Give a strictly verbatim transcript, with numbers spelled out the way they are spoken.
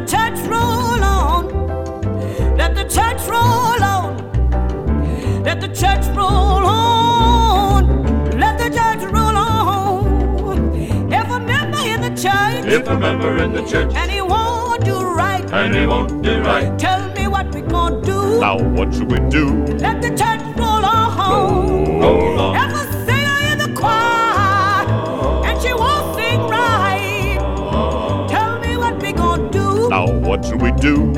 church roll on. Let the church roll on. Let the church roll on. Let the church roll on. If a member in the church, if a member in the church, and he won't do right, and he won't do right, tell me what we gonna do. Now what should we do? Let the church roll on. Roll on. If a singer in the choir, and she won't sing right, tell me what we gonna do. Now what should we do?